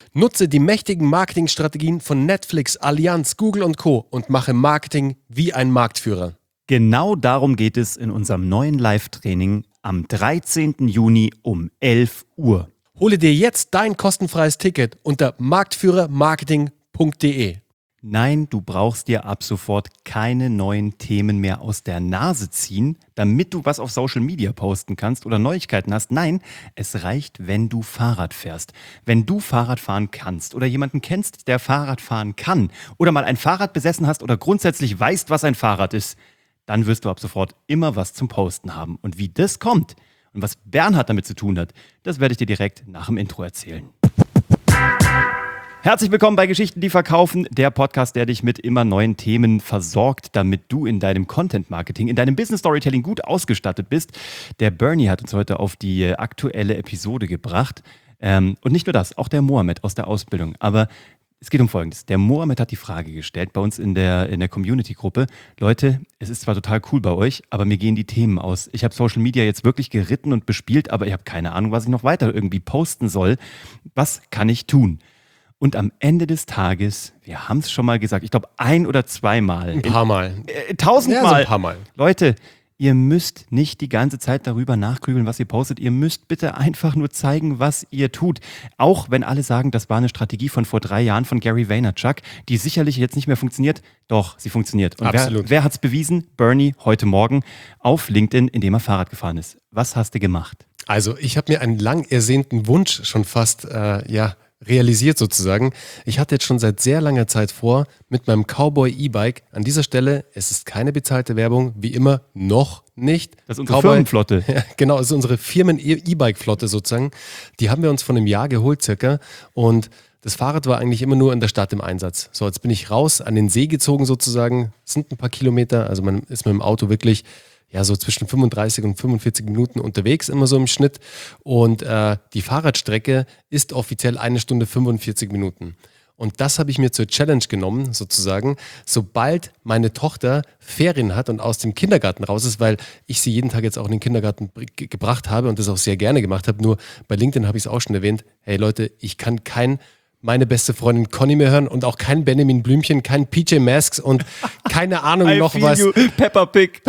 Nutze die mächtigen Marketingstrategien von Netflix, Allianz, Google und Co. und mache Marketing wie ein Marktführer. Genau darum geht es in unserem neuen Live-Training am 13. Juni um 11 Uhr. Hole dir jetzt dein kostenfreies Ticket unter marktführermarketing.de. Nein, du brauchst dir ab sofort keine neuen Themen mehr aus der Nase ziehen, damit du was auf Social Media posten kannst oder Neuigkeiten hast. Nein, es reicht, wenn du Fahrrad fährst. Wenn du Fahrrad fahren kannst oder jemanden kennst, der Fahrrad fahren kann oder mal ein Fahrrad besessen hast oder grundsätzlich weißt, was ein Fahrrad ist, dann wirst du ab sofort immer was zum Posten haben. Und wie das kommt und was Bernhard damit zu tun hat, das werde ich dir direkt nach dem Intro erzählen. Herzlich willkommen bei Geschichten, die verkaufen, der Podcast, der dich mit immer neuen Themen versorgt, damit du in deinem Content-Marketing, in deinem Business-Storytelling gut ausgestattet bist. Der Bernie hat uns heute auf die aktuelle Episode gebracht. Und nicht nur das, auch der Mohammed aus der Ausbildung. Aber es geht um Folgendes. Der Mohammed hat die Frage gestellt bei uns in der Community-Gruppe. Leute, es ist zwar total cool bei euch, aber mir gehen die Themen aus. Ich habe Social Media jetzt wirklich geritten und bespielt, aber ich habe keine Ahnung, was ich noch weiter irgendwie posten soll. Was kann ich tun? Und am Ende des Tages, wir haben es schon mal gesagt, ich glaube 1 oder 2 Mal. Ein paar Mal. 1000 Ja, Mal. so ein paar Mal. Leute, ihr müsst nicht die ganze Zeit darüber nachgrübeln, was ihr postet. Ihr müsst bitte einfach nur zeigen, was ihr tut. Auch wenn alle sagen, das war eine Strategie von vor 3 Jahren von Gary Vaynerchuk, die sicherlich jetzt nicht mehr funktioniert. Doch, sie funktioniert. Und Absolut. wer hat es bewiesen? Bernie heute Morgen auf LinkedIn, indem er Fahrrad gefahren ist. Was hast du gemacht? Also ich habe mir einen lang ersehnten Wunsch schon fast realisiert sozusagen. Ich hatte jetzt schon seit sehr langer Zeit vor, mit meinem Cowboy E-Bike, an dieser Stelle, es ist keine bezahlte Werbung, wie immer, noch nicht. Das ist unsere Firmenflotte. Ja, genau, das ist unsere Firmen-E-Bike-Flotte sozusagen. Die haben wir uns von einem Jahr geholt circa und das Fahrrad war eigentlich immer nur in der Stadt im Einsatz. So, jetzt bin ich raus an den See gezogen sozusagen, das sind ein paar Kilometer, also man ist mit dem Auto wirklich so zwischen 35 und 45 Minuten unterwegs, immer so im Schnitt. Und die Fahrradstrecke ist offiziell 1 Stunde 45 Minuten. Und das habe ich mir zur Challenge genommen, sozusagen, sobald meine Tochter Ferien hat und aus dem Kindergarten raus ist, weil ich sie jeden Tag jetzt auch in den Kindergarten gebracht habe und das auch sehr gerne gemacht habe. Nur bei LinkedIn habe ich es auch schon erwähnt. Hey Leute, ich kann meine beste Freundin Conny mehr hören und auch kein Benjamin Blümchen, kein PJ Masks und keine Ahnung noch was. Peppa Pig.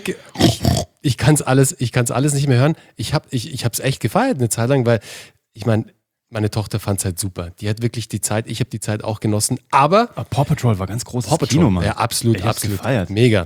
Ich kann's alles nicht mehr hören. Ich hab's echt gefeiert eine Zeit lang, weil ich meine Tochter fand's halt super. Die hat wirklich die Zeit, ich habe die Zeit auch genossen, aber Paw Patrol war ganz großes Kino, Mann. Ja, absolut gefeiert. Mega.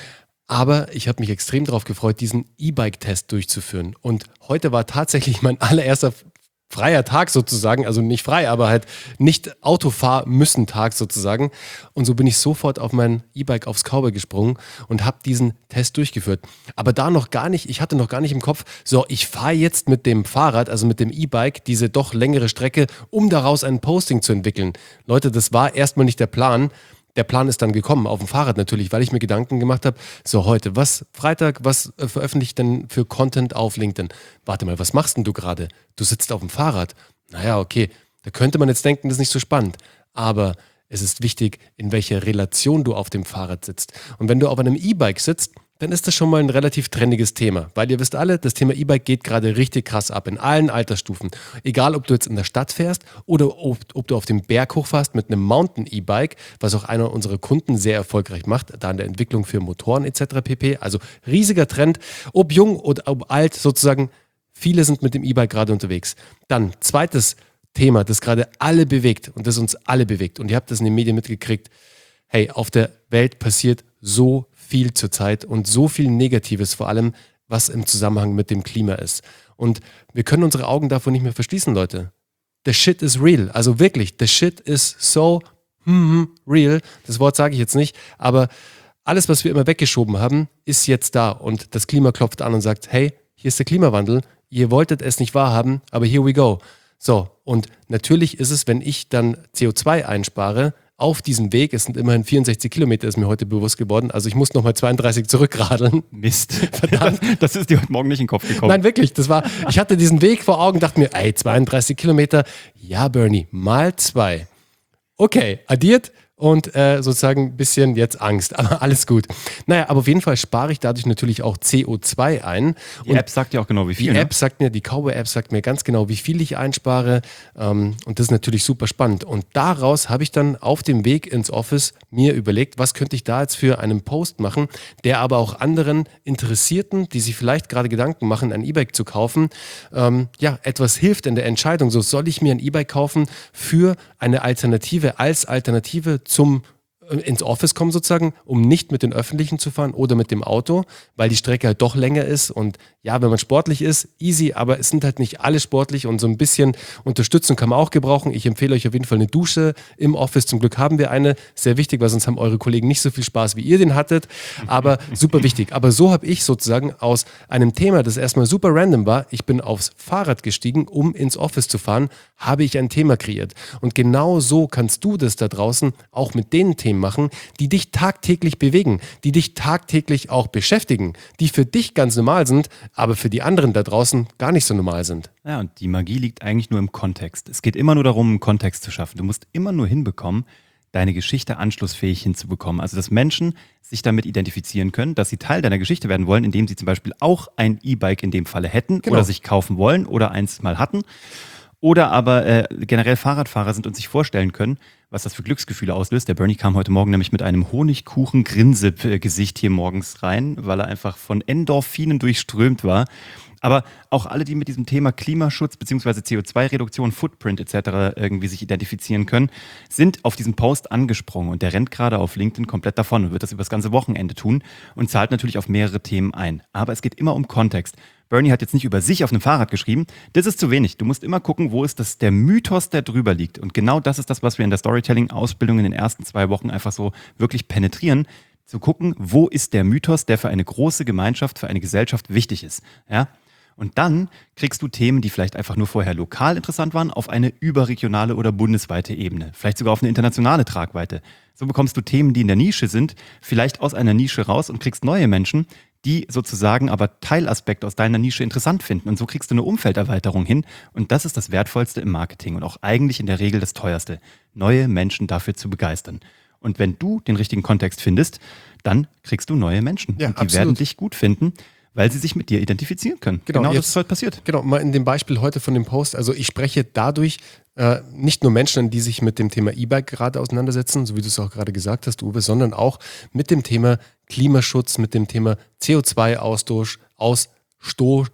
Aber ich habe mich extrem darauf gefreut, diesen E-Bike-Test durchzuführen. Und heute war tatsächlich mein allererster freier Tag sozusagen, also nicht frei, aber halt nicht Autofahr-müssen-Tag sozusagen. Und so bin ich sofort auf mein E-Bike aufs Cowboy gesprungen und habe diesen Test durchgeführt. Aber ich hatte noch gar nicht im Kopf, so, ich fahre jetzt mit dem Fahrrad, also mit dem E-Bike, diese doch längere Strecke, um daraus ein Posting zu entwickeln. Leute, das war erstmal nicht der Plan. Der Plan ist dann gekommen, auf dem Fahrrad natürlich, weil ich mir Gedanken gemacht habe, so heute, Freitag, was veröffentliche ich denn für Content auf LinkedIn? Warte mal, was machst denn du gerade? Du sitzt auf dem Fahrrad. Naja, okay, da könnte man jetzt denken, das ist nicht so spannend. Aber es ist wichtig, in welcher Relation du auf dem Fahrrad sitzt. Und wenn du auf einem E-Bike sitzt, dann ist das schon mal ein relativ trendiges Thema. Weil ihr wisst alle, das Thema E-Bike geht gerade richtig krass ab in allen Altersstufen. Egal, ob du jetzt in der Stadt fährst oder ob du auf dem Berg hochfährst mit einem Mountain-E-Bike, was auch einer unserer Kunden sehr erfolgreich macht, da in der Entwicklung für Motoren etc. pp. Also riesiger Trend, ob jung oder ob alt sozusagen, viele sind mit dem E-Bike gerade unterwegs. Dann zweites Thema, das gerade alle bewegt und das uns alle bewegt. Und ihr habt das in den Medien mitgekriegt. Hey, auf der Welt passiert so viel zurzeit und so viel Negatives vor allem, was im Zusammenhang mit dem Klima ist. Und wir können unsere Augen davon nicht mehr verschließen, Leute. The shit is real. Also wirklich, the shit is so real. Das Wort sage ich jetzt nicht, aber alles, was wir immer weggeschoben haben, ist jetzt da. Und das Klima klopft an und sagt, hey, hier ist der Klimawandel. Ihr wolltet es nicht wahrhaben, aber here we go. So, und natürlich ist es, wenn ich dann CO2 einspare, auf diesem Weg, es sind immerhin 64 Kilometer, ist mir heute bewusst geworden, also ich muss nochmal 32 zurückradeln. Mist. Verdammt. Das ist dir heute Morgen nicht in den Kopf gekommen. Nein, wirklich, ich hatte diesen Weg vor Augen, dachte mir, 32 Kilometer, ja Bernie, mal 2. Okay, addiert und sozusagen ein bisschen jetzt Angst. Aber alles gut. Naja, aber auf jeden Fall spare ich dadurch natürlich auch CO2 ein. Die App sagt ja auch genau, wie viel. Die Cowboy-App sagt mir ganz genau, wie viel ich einspare. Und das ist natürlich super spannend. Und daraus habe ich dann auf dem Weg ins Office mir überlegt, was könnte ich da jetzt für einen Post machen, der aber auch anderen Interessierten, die sich vielleicht gerade Gedanken machen, ein E-Bike zu kaufen, etwas hilft in der Entscheidung. So, soll ich mir ein E-Bike kaufen für eine Alternative, als Alternative zum ins Office kommen sozusagen, um nicht mit den Öffentlichen zu fahren oder mit dem Auto, weil die Strecke halt doch länger ist und ja, wenn man sportlich ist, easy, aber es sind halt nicht alle sportlich und so ein bisschen Unterstützung kann man auch gebrauchen. Ich empfehle euch auf jeden Fall eine Dusche im Office. Zum Glück haben wir eine, sehr wichtig, weil sonst haben eure Kollegen nicht so viel Spaß, wie ihr den hattet, aber super wichtig. Aber so habe ich sozusagen aus einem Thema, das erstmal super random war, ich bin aufs Fahrrad gestiegen, um ins Office zu fahren, habe ich ein Thema kreiert. Und genau so kannst du das da draußen auch mit den Themen machen, die dich tagtäglich bewegen, die dich tagtäglich auch beschäftigen, die für dich ganz normal sind, aber für die anderen da draußen gar nicht so normal sind. Ja, und die Magie liegt eigentlich nur im Kontext. Es geht immer nur darum, einen Kontext zu schaffen. Du musst immer nur hinbekommen, deine Geschichte anschlussfähig hinzubekommen. Also, dass Menschen sich damit identifizieren können, dass sie Teil deiner Geschichte werden wollen, indem sie zum Beispiel auch ein E-Bike in dem Falle hätten oder sich kaufen wollen oder eins mal hatten. Oder aber generell Fahrradfahrer sind und sich vorstellen können, was das für Glücksgefühle auslöst. Der Bernie kam heute Morgen nämlich mit einem Honigkuchen-Grinse-Gesicht hier morgens rein, weil er einfach von Endorphinen durchströmt war. Aber auch alle, die mit diesem Thema Klimaschutz bzw. CO2-Reduktion, Footprint etc. irgendwie sich identifizieren können, sind auf diesen Post angesprungen. Und der rennt gerade auf LinkedIn komplett davon und wird das über das ganze Wochenende tun und zahlt natürlich auf mehrere Themen ein. Aber es geht immer um Kontext. Bernie hat jetzt nicht über sich auf einem Fahrrad geschrieben. Das ist zu wenig. Du musst immer gucken, wo ist das der Mythos, der drüber liegt. Und genau das ist das, was wir in der Storytelling-Ausbildung in den ersten 2 Wochen einfach so wirklich penetrieren. Zu gucken, wo ist der Mythos, der für eine große Gemeinschaft, für eine Gesellschaft wichtig ist. Ja? Und dann kriegst du Themen, die vielleicht einfach nur vorher lokal interessant waren, auf eine überregionale oder bundesweite Ebene. Vielleicht sogar auf eine internationale Tragweite. So bekommst du Themen, die in der Nische sind, vielleicht aus einer Nische raus und kriegst neue Menschen, die sozusagen aber Teilaspekte aus deiner Nische interessant finden. Und so kriegst du eine Umfelderweiterung hin. Und das ist das Wertvollste im Marketing und auch eigentlich in der Regel das Teuerste, neue Menschen dafür zu begeistern. Und wenn du den richtigen Kontext findest, dann kriegst du neue Menschen. Ja, und die werden dich gut finden, weil sie sich mit dir identifizieren können. Genau das ist heute passiert. Genau, mal in dem Beispiel heute von dem Post. Also ich spreche dadurch nicht nur Menschen an, die sich mit dem Thema E-Bike gerade auseinandersetzen, so wie du es auch gerade gesagt hast, Uwe, sondern auch mit dem Thema Klimaschutz, mit dem Thema CO2-Ausstoß, Ausstoß.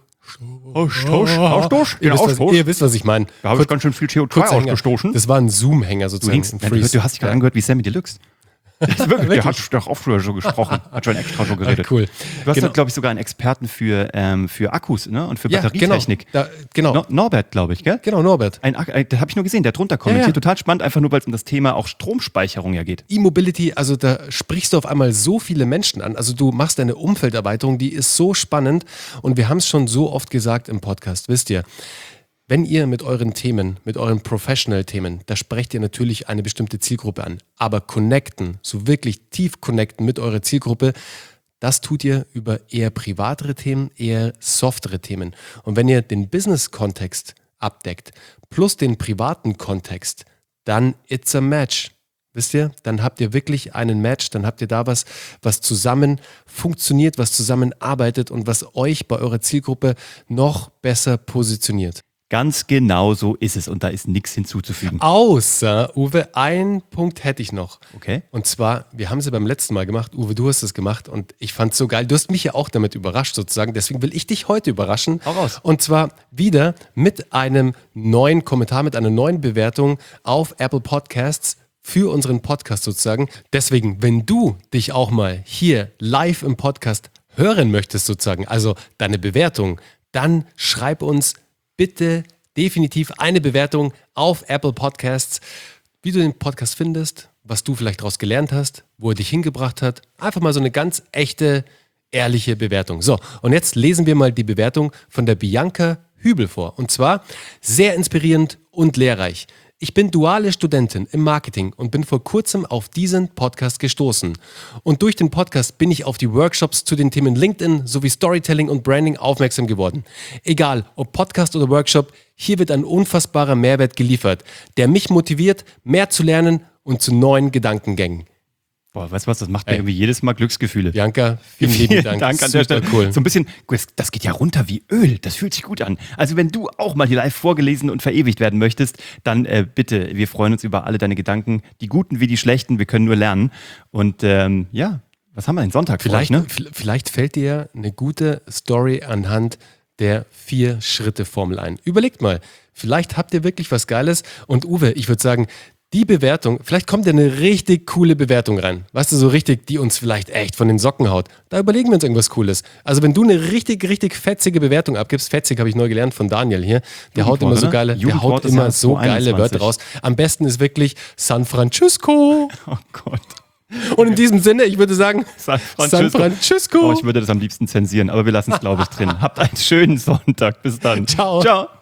Ihr wisst, was ich meine. Da habe ich ganz schön viel CO2 ausgestoßen. Das war ein Zoom-Hänger sozusagen. Du hast dich gerade angehört wie Sammy Deluxe. Das ist wirklich, der hat doch auch früher so gesprochen, hat schon extra so geredet. Cool. Du hast, glaube ich, sogar einen Experten für Akkus, ne? Und für Batterietechnik. Genau. Norbert, glaube ich, gell? Genau, Norbert. Da habe ich nur gesehen, der hat drunter kommentiert. Ja. Total spannend, einfach nur, weil es um das Thema auch Stromspeicherung ja geht. E-Mobility, also da sprichst du auf einmal so viele Menschen an. Also du machst eine Umfelderweiterung, die ist so spannend. Und wir haben es schon so oft gesagt im Podcast, wisst ihr. Wenn ihr mit euren Themen, mit euren Professional-Themen, da sprecht ihr natürlich eine bestimmte Zielgruppe an. Aber connecten, so wirklich tief connecten mit eurer Zielgruppe, das tut ihr über eher privatere Themen, eher softere Themen. Und wenn ihr den Business-Kontext abdeckt, plus den privaten Kontext, dann it's a match. Wisst ihr? Dann habt ihr wirklich einen Match, dann habt ihr da was zusammen funktioniert, was zusammen arbeitet und was euch bei eurer Zielgruppe noch besser positioniert. Ganz genau so ist es und da ist nichts hinzuzufügen. Außer, Uwe, einen Punkt hätte ich noch. Okay. Und zwar, wir haben es ja beim letzten Mal gemacht. Uwe, du hast es gemacht und ich fand es so geil. Du hast mich ja auch damit überrascht sozusagen. Deswegen will ich dich heute überraschen. Hau raus. Und zwar wieder mit einem neuen Kommentar, mit einer neuen Bewertung auf Apple Podcasts für unseren Podcast sozusagen. Deswegen, wenn du dich auch mal hier live im Podcast hören möchtest sozusagen, also deine Bewertung, dann schreib uns bitte definitiv eine Bewertung auf Apple Podcasts, wie du den Podcast findest, was du vielleicht daraus gelernt hast, wo er dich hingebracht hat. Einfach mal so eine ganz echte, ehrliche Bewertung. So, und jetzt lesen wir mal die Bewertung von der Bianca Hübel vor. Und zwar sehr inspirierend und lehrreich. Ich bin duale Studentin im Marketing und bin vor kurzem auf diesen Podcast gestoßen. Und durch den Podcast bin ich auf die Workshops zu den Themen LinkedIn sowie Storytelling und Branding aufmerksam geworden. Egal, ob Podcast oder Workshop, hier wird ein unfassbarer Mehrwert geliefert, der mich motiviert, mehr zu lernen und zu neuen Gedankengängen. Boah, weißt du was, das macht mir irgendwie jedes Mal Glücksgefühle. Bianca, vielen lieben Dank an der Stelle. Cool. So ein bisschen, das geht ja runter wie Öl. Das fühlt sich gut an. Also wenn du auch mal hier live vorgelesen und verewigt werden möchtest, dann bitte, wir freuen uns über alle deine Gedanken, die guten wie die schlechten, wir können nur lernen. Und was haben wir denn? Sonntag vielleicht, ne? Vielleicht fällt dir eine gute Story anhand der 4-Schritte-Formel ein. Überlegt mal, vielleicht habt ihr wirklich was Geiles. Und Uwe, ich würde sagen, die Bewertung, vielleicht kommt ja eine richtig coole Bewertung rein. Weißt du, so richtig, die uns vielleicht echt von den Socken haut. Da überlegen wir uns irgendwas Cooles. Also wenn du eine richtig, richtig fetzige Bewertung abgibst, fetzig habe ich neu gelernt von Daniel hier, der haut immer so geile, Wörter raus. Am besten ist wirklich San Francisco. Oh Gott. Und in diesem Sinne, ich würde sagen, San Francisco. Oh, ich würde das am liebsten zensieren, aber wir lassen es, glaube ich, drin. Habt einen schönen Sonntag. Bis dann. Ciao. Ciao.